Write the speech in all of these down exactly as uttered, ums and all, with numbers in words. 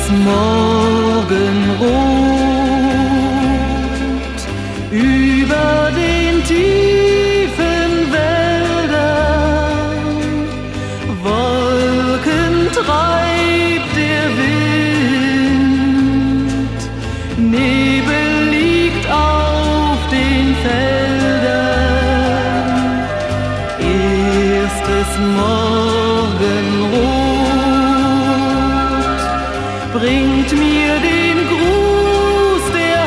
Morgenrot über den tiefen Wäldern, Wolken treibt der Wind, Nebel liegt auf den Feldern, erstes Morgenrot bringt mir den Gruß der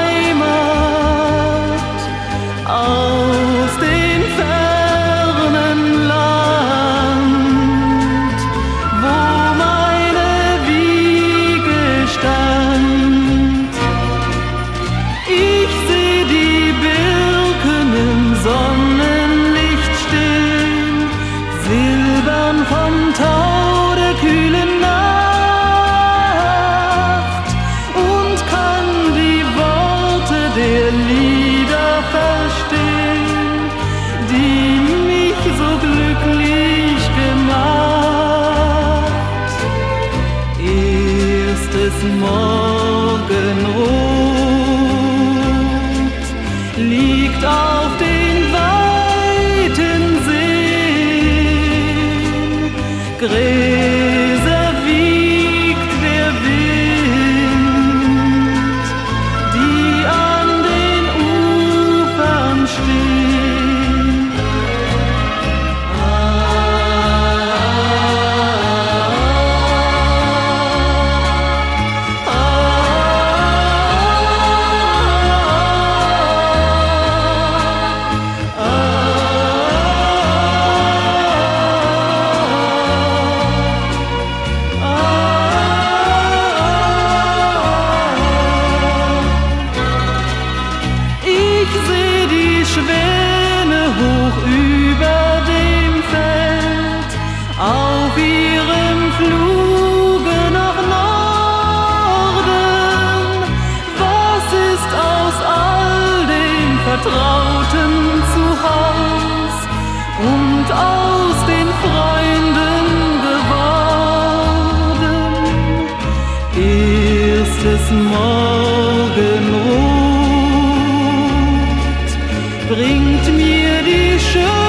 Heimat aus dem fernen Land, wo meine Wiege stand. Ich seh die Birken im Sonnenlicht stehen, silbern vom Tau der kühlen Nacht. Der Lieder verstehen, die mich so glücklich gemacht. Erstes Morgenrot liegt auf den weiten Seen, Gräser wiegt der Wind, die an den Ufern stehen. Ah, ah, ah, Ich seh die Schwäne hoch über dem Feld, auf ihrem Fluge nach Norden. Was ist aus all dem Vertrauten zu Haus und aus den Freunden geworden? Erstes Morgenrot bringt mir die Schönheit